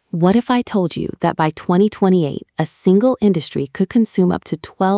What if I told you that by 2028, a single industry could consume up to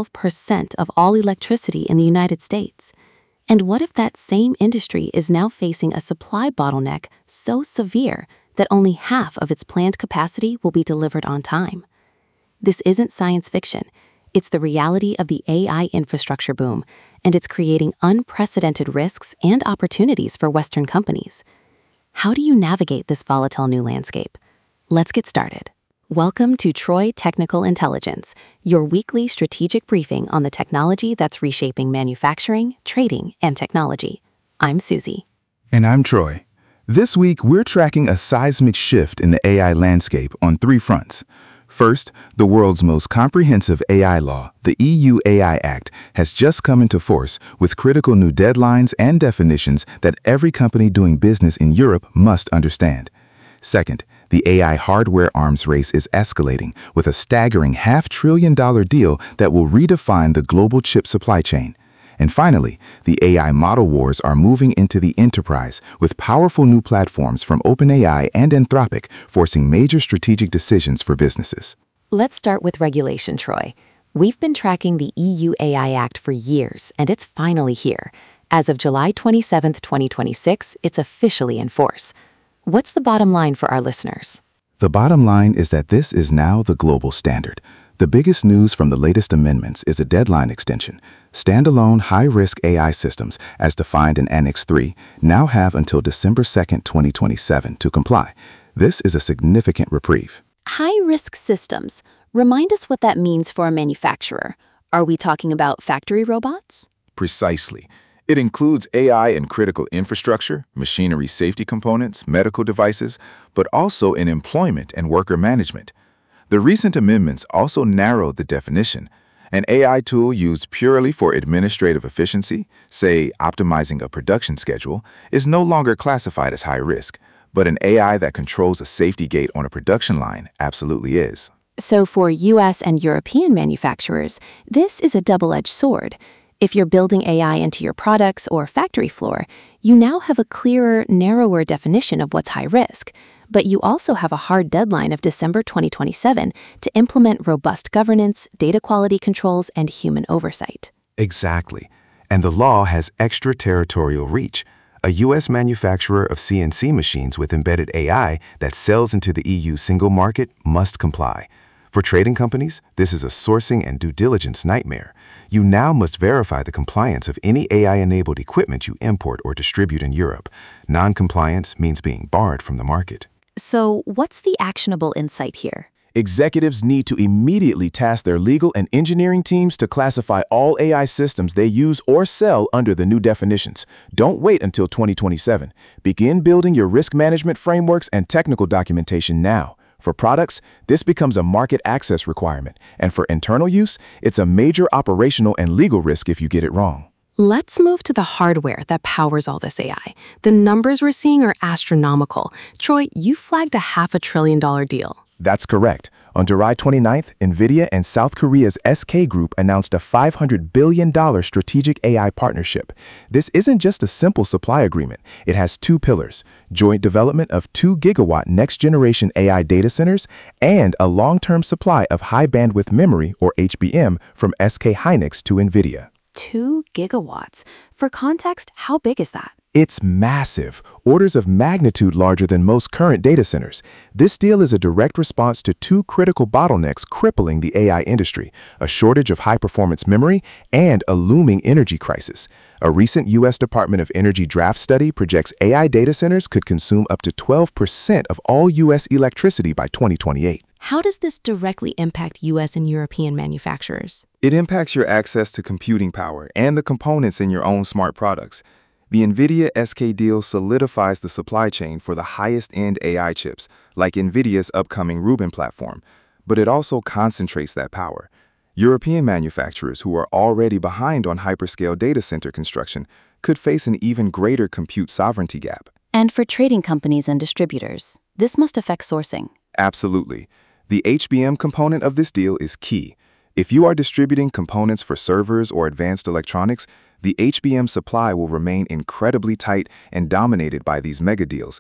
12% of all electricity in the United States? And what if that same industry is now facing a supply bottleneck so severe that only half of its planned capacity will be delivered on time? This isn't science fiction. It's the reality of the AI infrastructure boom, and it's creating unprecedented risks and opportunities for Western companies. How do you navigate this volatile new landscape? Let's get started. Welcome to Troy Technical Intelligence, your weekly strategic briefing on the technology that's reshaping manufacturing, trading, and technology. I'm Susie. And I'm Troy. This week, we're tracking a seismic shift in the AI landscape on three fronts. First, the world's most comprehensive AI law, the EU AI Act, has just come into force with critical new deadlines and definitions that every company doing business in Europe must understand. Second, the AI hardware arms race is escalating with a staggering $500 billion deal that will redefine the global chip supply chain. And finally, the AI model wars are moving into the enterprise with powerful new platforms from OpenAI and Anthropic forcing major strategic decisions for businesses. Let's start with regulation, Troy. We've been tracking the EU AI Act for years, and it's finally here. As of July 27, 2026, it's officially in force. What's the bottom line for our listeners? The bottom line is that this is now the global standard. The biggest news from the latest amendments is a deadline extension. Standalone high-risk AI systems, as defined in Annex 3, now have until December 2, 2027 to comply. This is a significant reprieve. High-risk systems. Remind us what that means for a manufacturer. Are we talking about factory robots? Precisely. It includes AI in critical infrastructure, machinery safety components, medical devices, but also in employment and worker management. The recent amendments also narrowed the definition. An AI tool used purely for administrative efficiency, say optimizing a production schedule, is no longer classified as high risk, but an AI that controls a safety gate on a production line absolutely is. So for US and European manufacturers, this is a double-edged sword. If you're building AI into your products or factory floor, you now have a clearer, narrower definition of what's high risk. But you also have a hard deadline of December 2027 to implement robust governance, data quality controls, and human oversight. Exactly. And the law has extraterritorial reach. A U.S. manufacturer of CNC machines with embedded AI that sells into the EU single market must comply. For trading companies, this is a sourcing and due diligence nightmare. You now must verify the compliance of any AI-enabled equipment you import or distribute in Europe. Non-compliance means being barred from the market. So what's the actionable insight here? Executives need to immediately task their legal and engineering teams to classify all AI systems they use or sell under the new definitions. Don't wait until 2027. Begin building your risk management frameworks and technical documentation now. For products, this becomes a market access requirement, and for internal use, it's a major operational and legal risk if you get it wrong. Let's move to the hardware that powers all this AI. The numbers we're seeing are astronomical. Troy, you flagged a $500 billion deal. That's correct. On July 29th, NVIDIA and South Korea's SK Group announced a $500 billion strategic AI partnership. This isn't just a simple supply agreement. It has two pillars: joint development of 2 gigawatt next-generation AI data centers and a long-term supply of high-bandwidth memory, or HBM, from SK Hynix to NVIDIA. 2 gigawatts. For context, how big is that? It's massive, orders of magnitude larger than most current data centers. This deal is a direct response to two critical bottlenecks crippling the AI industry: a shortage of high-performance memory and a looming energy crisis. A recent U.S. Department of Energy draft study projects AI data centers could consume up to 12% of all U.S. electricity by 2028. How does this directly impact U.S. and European manufacturers? It impacts your access to computing power and the components in your own smart products. The NVIDIA SK deal solidifies the supply chain for the highest-end AI chips, like NVIDIA's upcoming Rubin platform, but it also concentrates that power. European manufacturers who are already behind on hyperscale data center construction could face an even greater compute sovereignty gap. And for trading companies and distributors, this must affect sourcing. Absolutely. The HBM component of this deal is key. If you are distributing components for servers or advanced electronics, the HBM supply will remain incredibly tight and dominated by these mega deals.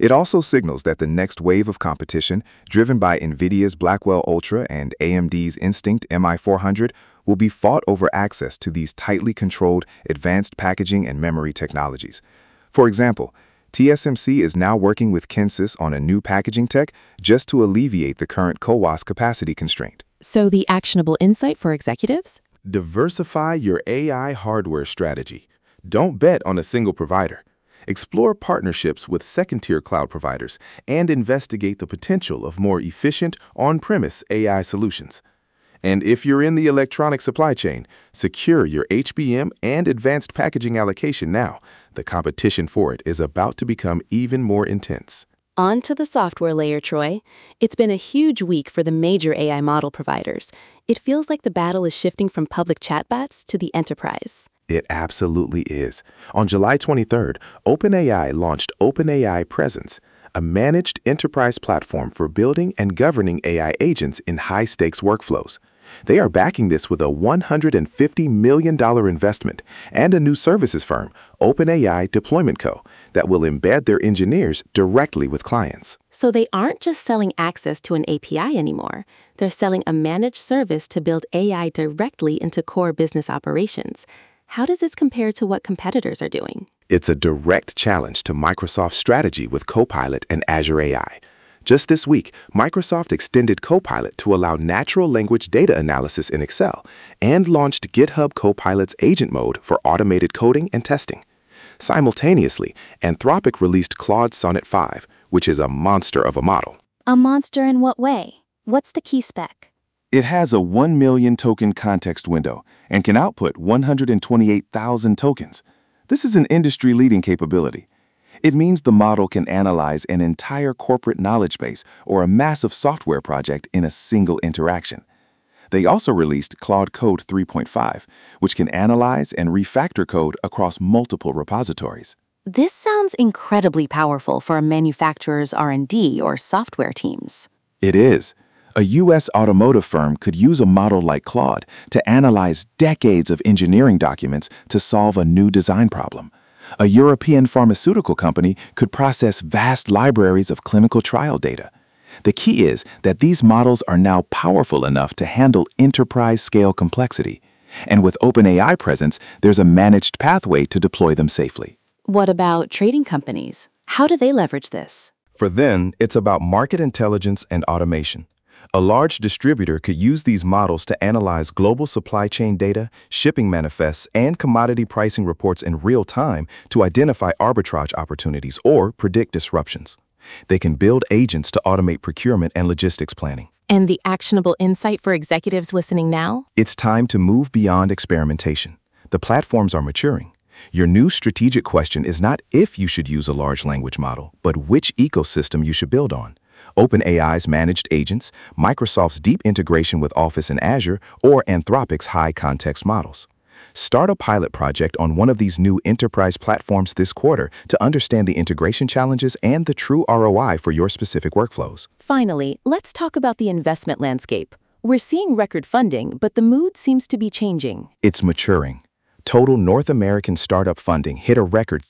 It also signals that the next wave of competition, driven by NVIDIA's Blackwell Ultra and AMD's Instinct MI400, will be fought over access to these tightly controlled advanced packaging and memory technologies. For example, TSMC is now working with Kinsys on a new packaging tech just to alleviate the current CoWoS capacity constraint. So the actionable insight for executives? Diversify your AI hardware strategy. Don't bet on a single provider. Explore partnerships with second-tier cloud providers and investigate the potential of more efficient on-premise AI solutions. And if you're in the electronic supply chain, secure your HBM and advanced packaging allocation now. The competition for it is about to become even more intense. On to the software layer, Troy. It's been a huge week for the major AI model providers. It feels like the battle is shifting from public chatbots to the enterprise. It absolutely is. On July 23rd, OpenAI launched OpenAI Presence, a managed enterprise platform for building and governing AI agents in high-stakes workflows. They are backing this with a $150 million investment and a new services firm, OpenAI Deployment Co., that will embed their engineers directly with clients. So they aren't just selling access to an API anymore. They're selling a managed service to build AI directly into core business operations. How does this compare to what competitors are doing? It's a direct challenge to Microsoft's strategy with Copilot and Azure AI. Just this week, Microsoft extended Copilot to allow natural language data analysis in Excel and launched GitHub Copilot's agent mode for automated coding and testing. Simultaneously, Anthropic released Claude Sonnet 5, which is a monster of a model. A monster in what way? What's the key spec? It has a 1 million token context window and can output 128,000 tokens. This is an industry-leading capability. It means the model can analyze an entire corporate knowledge base or a massive software project in a single interaction. They also released Claude Code 3.5, which can analyze and refactor code across multiple repositories. This sounds incredibly powerful for a manufacturer's R&D or software teams. It is. A U.S. automotive firm could use a model like Claude to analyze decades of engineering documents to solve a new design problem. A European pharmaceutical company could process vast libraries of clinical trial data. The key is that these models are now powerful enough to handle enterprise-scale complexity. And with OpenAI Presence, there's a managed pathway to deploy them safely. What about trading companies? How do they leverage this? For them, it's about market intelligence and automation. A large distributor could use these models to analyze global supply chain data, shipping manifests, and commodity pricing reports in real time to identify arbitrage opportunities or predict disruptions. They can build agents to automate procurement and logistics planning. And the actionable insight for executives listening now? It's time to move beyond experimentation. The platforms are maturing. Your new strategic question is not if you should use a large language model, but which ecosystem you should build on. OpenAI's managed agents, Microsoft's deep integration with Office and Azure, or Anthropic's high-context models. Start a pilot project on one of these new enterprise platforms this quarter to understand the integration challenges and the true ROI for your specific workflows. Finally, let's talk about the investment landscape. We're seeing record funding, but the mood seems to be changing. It's maturing. Total North American startup funding hit a record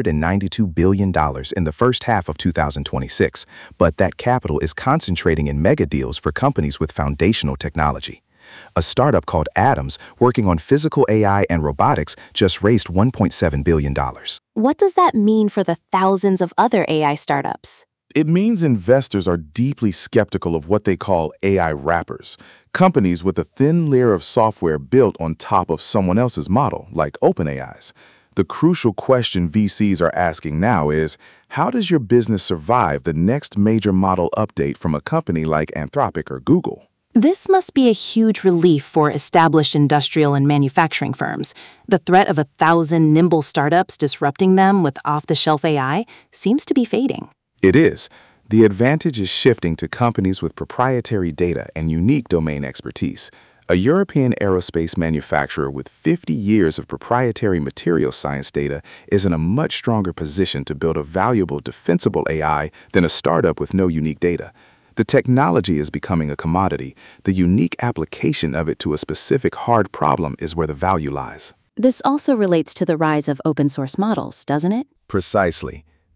$392 billion in the first half of 2026, but that capital is concentrating in mega deals for companies with foundational technology. A startup called Atoms, working on physical AI and robotics, just raised $1.7 billion. What does that mean for the thousands of other AI startups? It means investors are deeply skeptical of what they call AI wrappers, companies with a thin layer of software built on top of someone else's model, like OpenAI's. The crucial question VCs are asking now is, how does your business survive the next major model update from a company like Anthropic or Google? This must be a huge relief for established industrial and manufacturing firms. The threat of 1,000 nimble startups disrupting them with off-the-shelf AI seems to be fading. It is. The advantage is shifting to companies with proprietary data and unique domain expertise. A European aerospace manufacturer with 50 years of proprietary material science data is in a much stronger position to build a valuable, defensible AI than a startup with no unique data. The technology is becoming a commodity. The unique application of it to a specific hard problem is where the value lies. This also relates to the rise of open-source models, doesn't it? Precisely.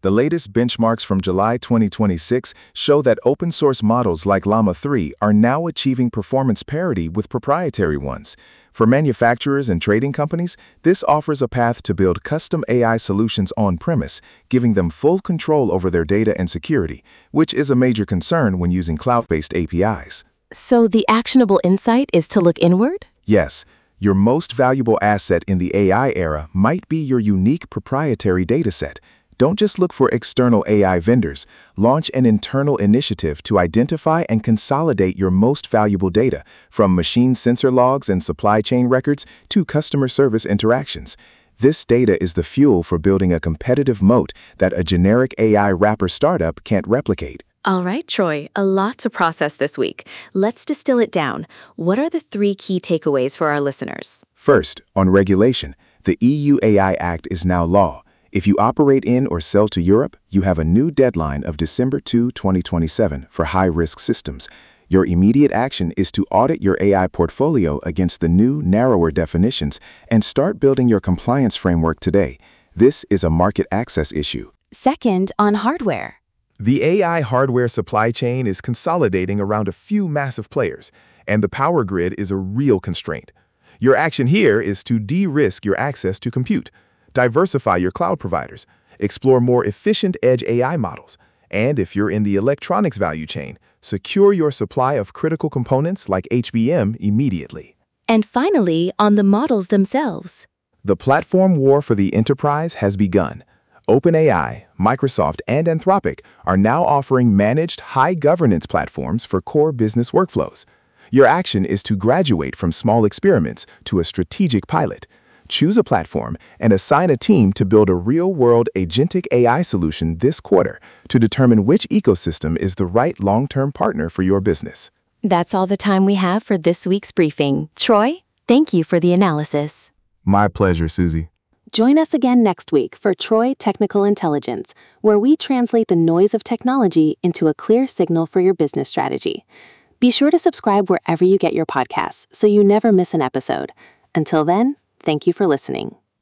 The latest benchmarks from July 2026 show that open-source models like Llama 3 are now achieving performance parity with proprietary ones. For manufacturers and trading companies, this offers a path to build custom AI solutions on-premise, giving them full control over their data and security, which is a major concern when using cloud-based APIs. So the actionable insight is to look inward? Yes, your most valuable asset in the AI era might be your unique proprietary dataset. Don't just look for external AI vendors. Launch an internal initiative to identify and consolidate your most valuable data, from machine sensor logs and supply chain records to customer service interactions. This data is the fuel for building a competitive moat that a generic AI wrapper startup can't replicate. All right, Troy, a lot to process this week. Let's distill it down. What are the 3 key takeaways for our listeners? First, on regulation, the EU AI Act is now law. If you operate in or sell to Europe, you have a new deadline of December 2, 2027 for high-risk systems. Your immediate action is to audit your AI portfolio against the new, narrower definitions and start building your compliance framework today. This is a market access issue. Second, on hardware. The AI hardware supply chain is consolidating around a few massive players, and the power grid is a real constraint. Your action here is to de-risk your access to compute, diversify your cloud providers, explore more efficient edge AI models, and if you're in the electronics value chain, secure your supply of critical components like HBM immediately. And finally, on the models themselves. The platform war for the enterprise has begun. OpenAI, Microsoft, and Anthropic are now offering managed high-governance platforms for core business workflows. Your action is to graduate from small experiments to a strategic pilot. Choose a platform and assign a team to build a real-world agentic AI solution this quarter to determine which ecosystem is the right long-term partner for your business. That's all the time we have for this week's briefing. Troy, thank you for the analysis. My pleasure, Susie. Join us again next week for Troy Technical Intelligence, where we translate the noise of technology into a clear signal for your business strategy. Be sure to subscribe wherever you get your podcasts so you never miss an episode. Until then, thank you for listening.